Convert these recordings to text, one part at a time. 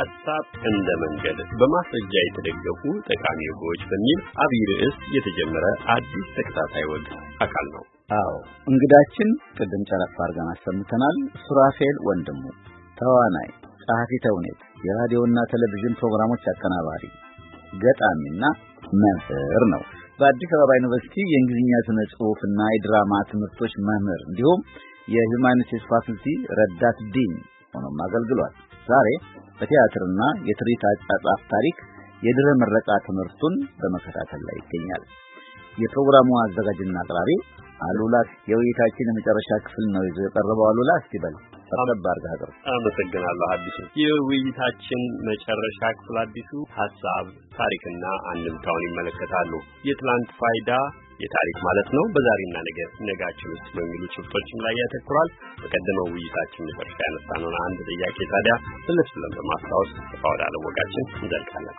ሐሳብ እንደ መንገድ በማስረጃ የተደገፉ ጠቃሚ ወጎች በሚል አብይ ርዕስ የተጀመረ አዲስ ተከታታይ ወግ አካል ነው። አዎ እንግዳችን ቅድም ጨረፍ አድርገን አሰምተናል። ሱራፌል ወንድሙ ተዋናይ፣ ጸሐፊ ተውኔት፣ የራዲዮና ቴሌቪዥን ፕሮግራሞች አቀናባሪ፣ ገጣሚና መምህር ነው። በአዲስ አበባ ዩኒቨርሲቲ የእንግሊዝኛ ስነ ጽሑፍና የድራማ ትምህርቶች መምህር እንዲሁም የሂውማኒቲስ ፋክልቲ ረዳት ዲን ሆኖም አገልግሏል። ዛሬ በቲያትርና የትርኢት አጻጻፍ ታሪክ የድህረ ምረቃ ትምህርቱን በመከታተል ላይ ይገኛል። የፕሮግራሙ አዘጋጅና አቅራቢ አሉላ የውይይታችን የመጨረሻ ክፍል ነው ይዞ የቀረበው። አሉላ እስቲ በል ተባባር ጋር አመሰግናለሁ። አዲሱ የውይይታችን መጨረሻ ክፍል አዲሱ ሐሳብ ታሪክና አንድምታውን ይመለከታሉ። የትላንት ፋይዳ የታሪክ ማለት ነው በዛሬና ነጋችን ውስጥ በሚሉ ጭብጦችም ላይ ያተኩራል። በቀደመው ውይይታችን መጨረሻ ያነሳነውን አንድ ጥያቄ ታዲያ ስለስለም በማስታወስ ተፋውዳለ ወጋችን እንዘልቃለን።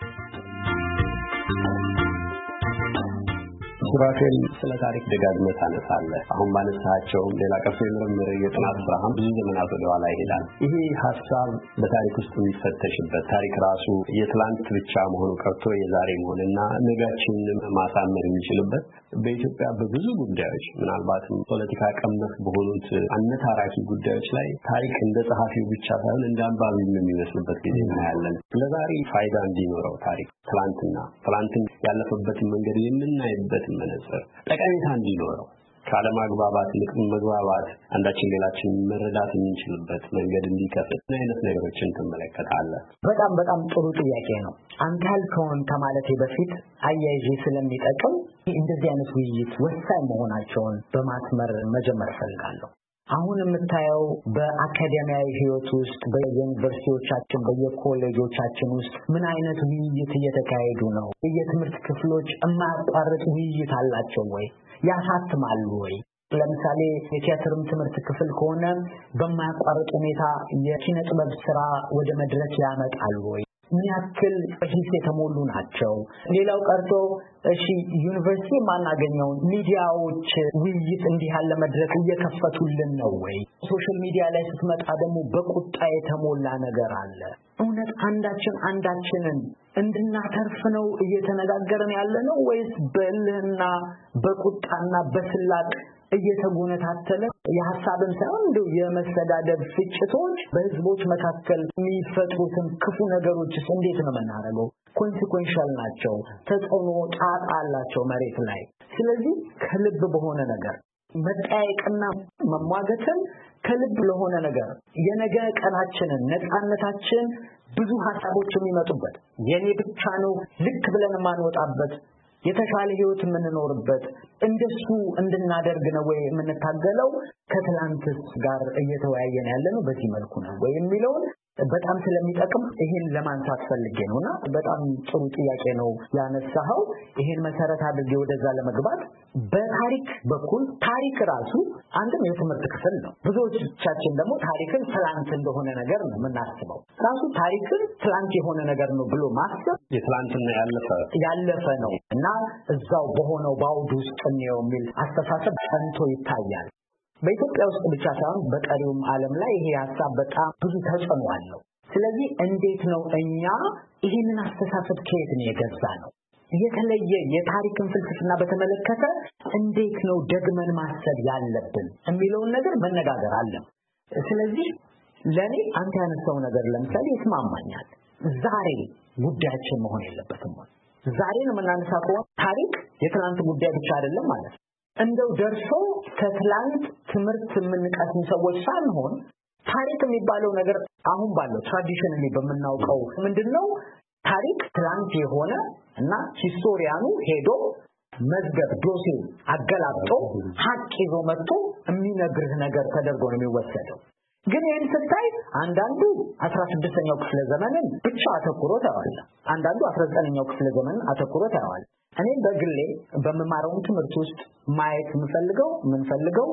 ሱራፌል ስለ ታሪክ ደጋግመህ ታነሳለህ። አሁን ባነሳቸው ሌላ ቀርቶ የምርምር የጥናት ስራም ብዙ ዘመናት ወደ ኋላ ይሄዳል። ይሄ ሐሳብ በታሪክ ውስጥ የሚፈተሽበት ታሪክ ራሱ የትላንት ብቻ መሆኑ ቀርቶ የዛሬ መሆንና ነጋችንን ማሳመር የሚችልበት በኢትዮጵያ በብዙ ጉዳዮች ምናልባትም ፖለቲካ ቀመስ በሆኑት አነታራኪ ጉዳዮች ላይ ታሪክ እንደ ጸሐፊው ብቻ ሳይሆን እንደ አንባቢ የሚመስልበት ጊዜ እናያለን። ለዛሬ ፋይዳ እንዲኖረው ታሪክ ትላንትን ያለፈበትን መንገድ የምናይበት መነጽር ጠቀሜታ እንዲኖረው ካለማግባባት ይልቅ መግባባት አንዳችን ሌላችን መረዳት የምንችልበት መንገድ እንዲከፍት ምን አይነት ነገሮችን ትመለከታለህ? በጣም ጥሩ ጥያቄ ነው። አንተ ያልከውን ከማለቴ በፊት አያይዤ ስለሚጠቅም እንደዚህ አይነት ውይይት ወሳኝ መሆናቸውን በማስመር መጀመር ፈልጋለሁ። አሁን የምታየው በአካዳሚያዊ ህይወት ውስጥ በዩኒቨርሲቲዎቻችን በየኮሌጆቻችን ውስጥ ምን አይነት ውይይት እየተካሄዱ ነው? የትምህርት ክፍሎች የማያቋርጥ ውይይት አላቸው ወይ? ያሳትማሉ ወይ? ለምሳሌ የቲያትርም ትምህርት ክፍል ከሆነ በማያቋርጥ ሁኔታ የኪነ ጥበብ ስራ ወደ መድረክ ያመጣሉ ወይ? ምን ያክል በሂስ የተሞሉ ናቸው? ሌላው ቀርቶ እሺ ዩኒቨርሲቲ ማናገኘው ሚዲያዎች ውይይት እንዲህ ያለ መድረክ እየከፈቱልን ነው ወይ? ሶሻል ሚዲያ ላይ ስትመጣ ደግሞ በቁጣ የተሞላ ነገር አለ። እውነት አንዳችንን እንድናተርፍ ነው እየተነጋገርን ያለ ነው ወይስ በእልህና በቁጣና በስላቅ እየተጎነታተለ የሐሳብን ሳይሆን እንደው የመሰዳደብ ፍጭቶች በህዝቦች መካከል የሚፈጥሩትን ክፉ ነገሮች እንዴት ነው የምናደርገው? ኮንሲኩዌንሻል ናቸው፣ ተጽዕኖ ጣጣ አላቸው መሬት ላይ። ስለዚህ ከልብ በሆነ ነገር መጠያየቅና መሟገትን ከልብ ለሆነ ነገር የነገ ቀናችንን ነፃነታችን ብዙ ሐሳቦች የሚመጡበት የኔ ብቻ ነው ልክ ብለን ማንወጣበት የተሻለ ህይወት የምንኖርበት እንደሱ እንድናደርግ ነው ወይ የምንታገለው? ከትላንትስ ጋር እየተወያየን ያለነው በዚህ መልኩ ነው ወይ የሚለው በጣም ስለሚጠቅም ይሄን ለማንሳት ፈልጌ ነውና በጣም ጥሩ ጥያቄ ነው ያነሳኸው። ይሄን መሰረት አድርጌ ወደዛ ለመግባት በታሪክ በኩል ታሪክ ራሱ አንድም የትምህርት ክፍል ነው። ብዙዎቻችን ደግሞ ታሪክን ትላንት እንደሆነ ነገር ነው የምናስበው። ራሱ ታሪክን ትላንት የሆነ ነገር ነው ብሎ ማሰብ የትላንትና ያለፈ ነው እና እዛው በሆነው ባውድ ውስጥ ነው የሚል አስተሳሰብ ጸንቶ ይታያል። በኢትዮጵያ ውስጥ ብቻ ሳይሆን በቀሪውም ዓለም ላይ ይሄ ሐሳብ በጣም ብዙ ተጽዕኖ አለው። ስለዚህ እንዴት ነው እኛ ይሄንን አስተሳሰብ ከየት ነው የገዛነው? የተለየ የታሪክን ፍልስፍና በተመለከተ እንዴት ነው ደግመን ማሰብ ያለብን የሚለውን ነገር መነጋገር አለ። ስለዚህ ለኔ አንተ ያነሳው ነገር ለምሳሌ ይስማማኛል። ዛሬ ጉዳያችን መሆን የለበትም ወይ? ዛሬን የምናነሳው ታሪክ የትናንት ጉዳይ ብቻ አይደለም ማለት ነው። እንደው ደርሶ ከትላንት ትምህርት የምንቀስም ሰዎች ሳንሆን ታሪክ የሚባለው ነገር አሁን ባለው ትራዲሽናሊ በመናውቀው ምንድነው ታሪክ ትላንት የሆነ እና ሂስቶሪያኑ ሄዶ መዝገብ ዶሴ አገላብጦ ሀቅ ይዞ መጥቶ የሚነግርህ ነገር ተደርጎ ነው የሚወሰደው። ግን ይህን ስታይ አንዳንዱ 16ኛው ክፍለ ዘመንን ብቻ አተኩሮ ታያለ፣ አንዳንዱ 19ኛው ክፍለ ዘመንን አተኩሮ ታያለ። እኔ በግሌ በመማረው ትምህርት ውስጥ ማየት የምንፈልገው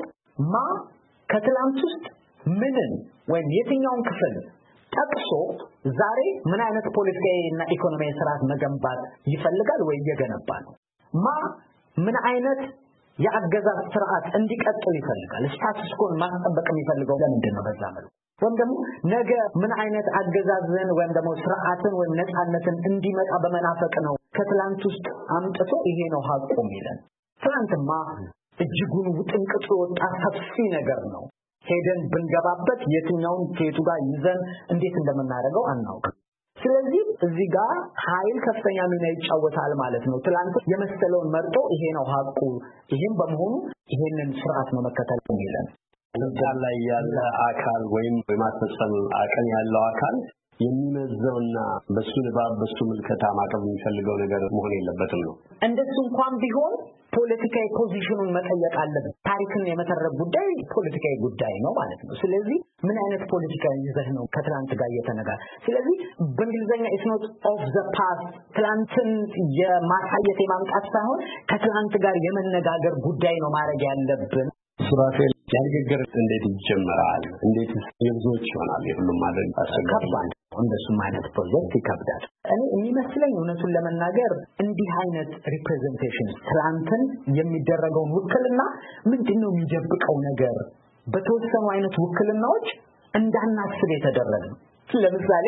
ከትላንት ውስጥ ምንን ወይም የትኛውን ክፍል ጠቅሶ ዛሬ ምን አይነት ፖለቲካዊና ኢኮኖሚያዊ ስርዓት መገንባት ይፈልጋል ወይ እየገነባ ነው? ምን አይነት የአገዛዝ ስርዓት እንዲቀጥል ይፈልጋል። ስታተስ ኮን ማስጠበቅ የሚፈልገው ለምንድን ነው? በዛ መልኩ ወይም ደግሞ ነገ ምን አይነት አገዛዝን ወይም ደግሞ ስርዓትን ወይም ነፃነትን እንዲመጣ በመናፈቅ ነው ከትላንት ውስጥ አምጥቶ ይሄ ነው ሀቁ የሚለን? ትላንትማ እጅጉን ውጥንቅጡ ወጣ ሰፊ ነገር ነው። ሄደን ብንገባበት የትኛውን ከየቱ ጋር ይዘን እንዴት እንደምናደርገው አናውቅም። ስለዚህ እዚህ ጋር ኃይል ከፍተኛ ሚና ይጫወታል ማለት ነው። ትላንት የመሰለውን መርጦ ይሄ ነው ሀቁ፣ ይሄን በመሆኑ ይሄንን ስርዓት ነው መከተል የሚለን ስልጣን ላይ ያለ አካል ወይም በማስፈጸም አቅም ያለው አካል የሚመዘውና በሱ ንባብ በሱ ምልከታ ማቀብ የሚፈልገው ነገር መሆን የለበትም ነው። እንደሱ እንኳን ቢሆን ፖለቲካዊ ፖዚሽኑን መጠየቅ አለበት። ታሪክን የመተረክ ጉዳይ ፖለቲካዊ ጉዳይ ነው ማለት ነው። ስለዚህ ምን አይነት ፖለቲካዊ ይዘህ ነው ከትላንት ጋር እየተነጋገረ? ስለዚህ በእንግሊዝኛ it's not of the past ትላንትን የማሳየት የማምጣት ሳይሆን ከትላንት ጋር የመነጋገር ጉዳይ ነው ማድረግ ያለብን። ሱራፌል ያንግግር እንዴት ይጀምራል? እንዴት የብዙዎች ይሆናል? የሁሉም ማድረግ አስቸጋሪ እንደሱም አይነት ፕሮጀክት ይከብዳል። እኔ የሚመስለኝ እውነቱን ለመናገር እንዲህ አይነት ሪፕሬዘንቴሽን ትላንትን የሚደረገውን ውክልና ምንድነው የሚደብቀው ነገር በተወሰኑ አይነት ውክልናዎች እንዳናስብ የተደረገ ነው። ለምሳሌ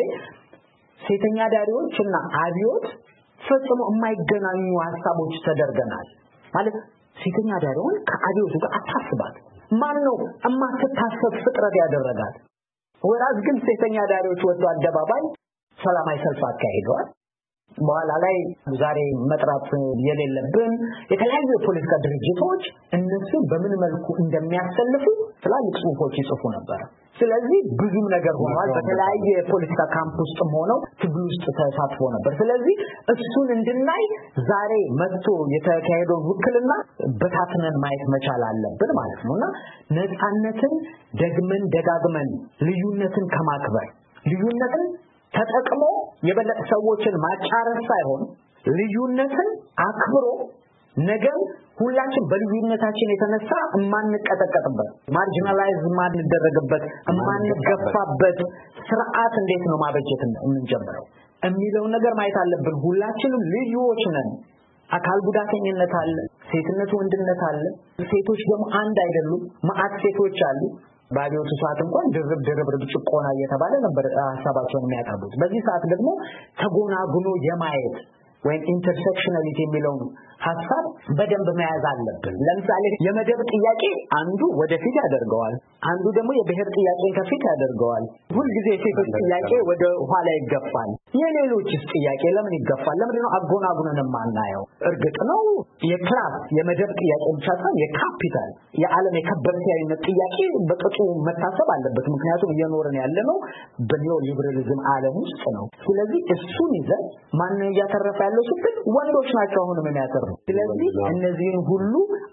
ሴተኛ ዳሪዎችና አብዮት ፈጽሞ የማይገናኙ ሐሳቦች ተደርገናል ማለት ሴተኛ ዳሪውን ከአብዮቱ ጋር አታስባት። ማን ነው የማትታሰብ ፍጥረት ያደረጋት? ወራዝ ግን ሴተኛ ዳሪዎች ወጥተው አደባባይ ሰላማዊ ሰልፍ አካሂደዋል። በኋላ ላይ ዛሬ መጥራት የሌለብን የተለያዩ የፖለቲካ ድርጅቶች እነሱ በምን መልኩ እንደሚያሰልፉ ትላልቅ ጽሁፎች ይጽፉ ነበር። ስለዚህ ብዙም ነገር ሆኗል። በተለያየ የፖለቲካ ካምፕ ውስጥም ሆነው ትግል ውስጥ ተሳትፎ ነበር። ስለዚህ እሱን እንድናይ ዛሬ መጥቶ የተካሄደው ውክልና በታትነን ማየት መቻል አለብን ማለት ነውና ነፃነትን ደግመን ደጋግመን ልዩነትን ከማክበር ልዩነትን ተጠቅሞ የበለጠ ሰዎችን ማጫረስ ሳይሆን ልዩነትን አክብሮ ነገር ሁላችን በልዩነታችን የተነሳ ማንቀጠቀጥበት ማርጂናላይዝ ማንደረግበት ማንገፋበት ስርዓት እንዴት ነው ማበጀት የምንጀምረው የሚለው ነገር ማየት አለብን። ሁላችንም ልዩዎች ነን። አካል ጉዳተኝነት አለ፣ ሴትነት ወንድነት አለ። ሴቶች ደግሞ አንድ አይደሉም። ማአት ሴቶች አሉ። ባዲዎቹ ሰዓት እንኳን ድርብ ጭቆና እየተባለ ነበር ሐሳባቸውን የሚያቀርቡት። በዚህ ሰዓት ደግሞ ተጎናጉኖ የማየት ወይም ኢንተርሴክሽናሊቲ የሚለው ሐሳብ በደንብ መያዝ አለብን። ለምሳሌ የመደብ ጥያቄ አንዱ ወደፊት ያደርገዋል፣ አንዱ ደግሞ የብሔር ጥያቄን ከፊት ያደርገዋል። ሁሉ ጊዜ የሴቶች ጥያቄ ወደ ኋላ ይገፋል። የሌሎችስ ጥያቄ ለምን ይገፋል? ለምን ነው አጎናጉነን ማናየው? እርግጥ ነው የክላስ የመደብ ጥያቄ ብቻ ሳይሆን የካፒታል የዓለም የከበርቴያዊነት ጥያቄ በቅጡ መታሰብ አለበት። ምክንያቱም እየኖርን ያለነው በኒዮ ሊበራሊዝም ዓለም ውስጥ ነው። ስለዚህ እሱን ይዘን ማን ነው እያተረፈ ያለው ሲል ወንዶች ናቸው አሁን ምን ያተርፉ። ስለዚህ እነዚህን ሁሉ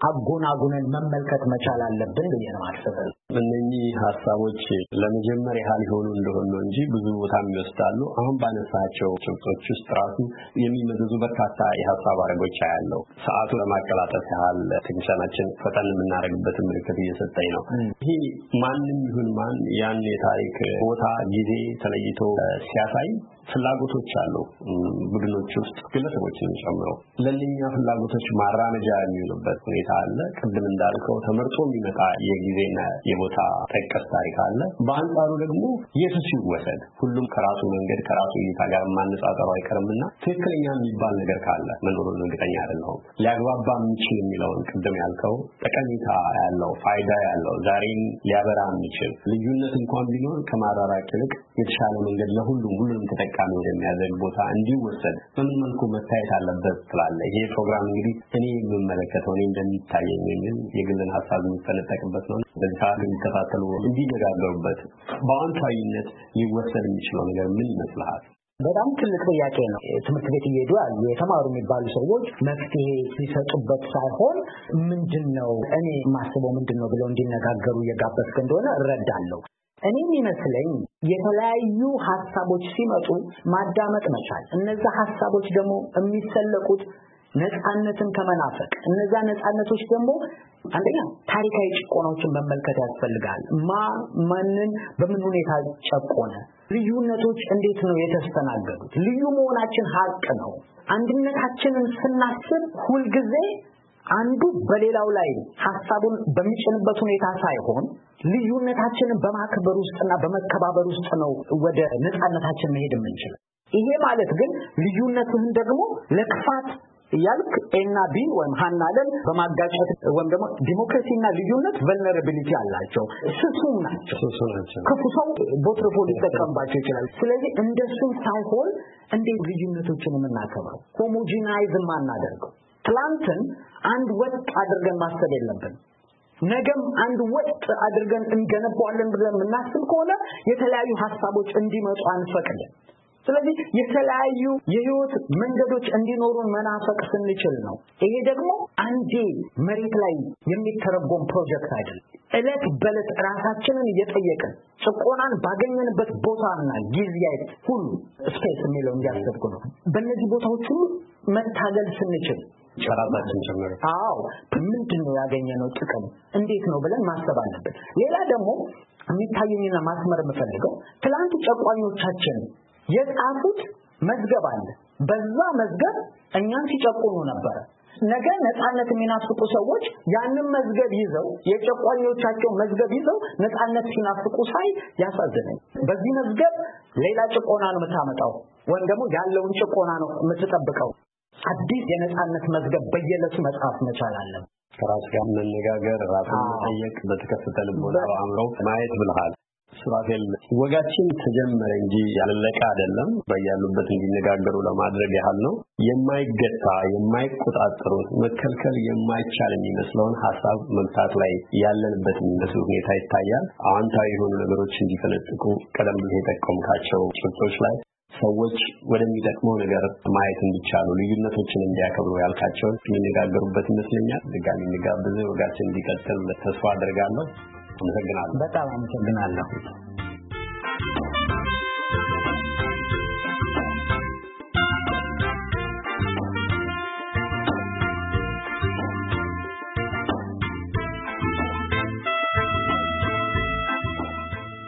አጎናጉነን መመልከት መቻል አለብን ብዬ ነው አስበው። እነኚህ ሐሳቦች ለመጀመሪያ ያህል ሆኖ እንደሆነ ነው እንጂ ብዙ ቦታም ይወስዳሉ። አሁን ባነሳቸው ጭብጦች ውስጥ ራሱ የሚመዘዙ በርካታ የሐሳብ አረጎች ያለው ሰዓቱ ለማቀላጠፍ ያህል ቴክኒሻናችን ፈጠን የምናደርግበት ምልክት እየሰጠኝ ነው። ይሄ ማንም ይሁን ማን ያን የታሪክ ቦታ ጊዜ ተለይቶ ሲያሳይ ፍላጎቶች አሉ ቡድኖች ውስጥ ግለሰቦችን ጨምሮ ለኛ ፍላጎቶች ማራመጃ የሚሆኑበት ሁኔታ አለ። ቅድም እንዳልከው ተመርጦ የሚመጣ የጊዜና የቦታ ጠቀስ ታሪክ አለ። በአንጻሩ ደግሞ የቱ ሲወሰድ ሁሉም ከራሱ መንገድ ከራሱ እይታ ጋር ማነጻጸሩ አይቀርምና ትክክለኛ የሚባል ነገር ካለ መኖሩን እርግጠኛ አይደለሁም። ሊያግባባ የሚችል የሚለውን ቅድም ያልከው ጠቀሜታ ያለው ፋይዳ ያለው ዛሬን ሊያበራ የሚችል ልዩነት እንኳን ቢኖር ከማራራቅ ይልቅ የተሻለ መንገድ ለሁሉም ተጠቃሚ ወደሚያደርግ ቦታ እንዲወሰድ በምን መልኩ መታየት አለበት ትላለህ? ይሄ ፕሮግራም እንግዲህ እኔ የምመለከተው እኔ እንደሚታየኝ የሚል የግልን ሐሳብ የሚፈለጠቅበት ነው። በዚህ ሰዓት የሚከታተሉ እንዲነጋገሩበት በአዎንታዊነት ሊወሰድ የሚችለው ነገር ምን ይመስልሃል? በጣም ትልቅ ጥያቄ ነው። ትምህርት ቤት እየሄዱ ያሉ የተማሩ የሚባሉ ሰዎች መፍትሄ ሲሰጡበት ሳይሆን ምንድነው እኔ ማስበው ምንድነው ብለው እንዲነጋገሩ እየጋበዝክ እንደሆነ እረዳለሁ። እኔ የሚመስለኝ የተለያዩ ሐሳቦች ሲመጡ ማዳመጥ መቻል፣ እነዛ ሐሳቦች ደግሞ የሚሰለቁት ነፃነትን ከመናፈቅ፣ እነዛ ነፃነቶች ደግሞ አንደኛ ታሪካዊ ጭቆናዎችን መመልከት ያስፈልጋል። ማንን በምን ሁኔታ ጨቆነ፣ ልዩነቶች እንዴት ነው የተስተናገዱት? ልዩ መሆናችን ሀቅ ነው። አንድነታችንን ስናስብ ሁልጊዜ አንዱ በሌላው ላይ ሐሳቡን በሚጭንበት ሁኔታ ሳይሆን ልዩነታችንን በማክበር ውስጥና በመከባበር ውስጥ ነው ወደ ነፃነታችን መሄድ የምንችለው። ይሄ ማለት ግን ልዩነትህን ደግሞ ለክፋት ያልክ ኤና ቢ ወይም ሃናለን በማጋጨት ወይም ደግሞ ዲሞክራሲና ልዩነት vulnerability አላቸው ስሱም ናቸው ክፉ ሰው ቦትሮፎ ሊጠቀምባቸው ይችላል። ስለዚህ እንደሱም ሳይሆን እንዴት ልዩነቶችን የምናከብረው ሆሞጂናይዝ ማናደርገው ትላንትን አንድ ወጥ አድርገን ማሰብ የለብን። ነገም አንድ ወጥ አድርገን እንገነባዋለን ብለን የምናስብ ከሆነ የተለያዩ ሐሳቦች እንዲመጡ አንፈቅድም። ስለዚህ የተለያዩ የህይወት መንገዶች እንዲኖሩን መናፈቅ ስንችል ነው። ይሄ ደግሞ አንዴ መሬት ላይ የሚተረጎም ፕሮጀክት አይደለም። እለት በእለት ራሳችንን እየጠየቅን ጭቆናን ባገኘንበት ቦታና ጊዜያት ሁሉ ስፔስ የሚለው እንዲያስደርጉ ነው። በእነዚህ ቦታዎች ሁሉ መታገል ስንችል ራሳችን ጀምሮ ምንድነው ያገኘነው ጥቅም እንዴት ነው ብለን ማሰብ አለብን። ሌላ ደግሞ የሚታየኝና ማስመር የምፈልገው ትላንት ጨቋኞቻችን የጻፉት መዝገብ አለ። በዛ መዝገብ እኛን ሲጨቁኑ ነበር። ነገ ነፃነት የሚናፍቁ ሰዎች ያንን መዝገብ ይዘው የጨቋኞቻቸው መዝገብ ይዘው ነፃነት ሲናፍቁ ሳይ ያሳዝነኝ። በዚህ መዝገብ ሌላ ጭቆና ነው የምታመጣው ወይም ደግሞ ያለውን ጭቆና ነው የምትጠብቀው። አዲስ የነፃነት መዝገብ በየለቱ መጻፍ መቻል አለብን። ከራስ ጋር መነጋገር፣ ራስን መጠየቅ፣ በተከፈተ ልቦና አእምሮ ማየት ብልሃል። ሱራፌል ወጋችን ተጀመረ እንጂ ያለቀ አይደለም። በያሉበት እንዲነጋገሩ ለማድረግ ያህል ነው። የማይገታ የማይቆጣጠሩት መከልከል የማይቻል የሚመስለውን ሐሳብ መምታት ላይ ያለንበት የሚመስል ሁኔታ ይታያል። አዎንታዊ የሆኑ ነገሮች እንዲፈነጥቁ ቀደም ብለህ የጠቆምካቸው ጭብጦች ላይ ሰዎች ወደሚጠቅመው ነገር ማየት እንዲቻሉ ልዩነቶችን እንዲያከብሩ ያልካቸውን የሚነጋገሩበት ይመስለኛል። ድጋሚ እንጋብዝ። ወጋችን እንዲቀጥል ተስፋ አደርጋለሁ። አመሰግናለሁ። በጣም አመሰግናለሁ።